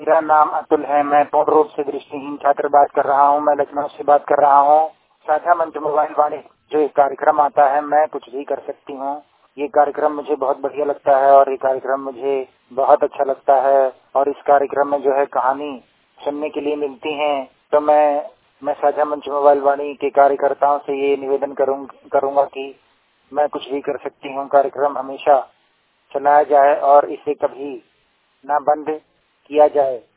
मेरा नाम अतुल है। मैं पूर्ण रूप से दृष्टिहीन छात्र बात कर रहा हूँ। मैं लखनऊ से बात कर रहा हूँ। साझा मंच मोबाइल वाणी जो एक कार्यक्रम आता है, मैं कुछ भी कर सकती हूँ। ये कार्यक्रम मुझे बहुत बढ़िया लगता है और ये कार्यक्रम मुझे बहुत अच्छा लगता है। और इस कार्यक्रम में जो है कहानी सुनने के लिए मिलती है। तो मैं साझा मंच मोबाइल वाणी के कार्यकर्ताओं से ये निवेदन करूंगा कि मैं कुछ भी कर सकती हूँ कार्यक्रम हमेशा चलाया जाए और इसे कभी ना बंद किया जाए।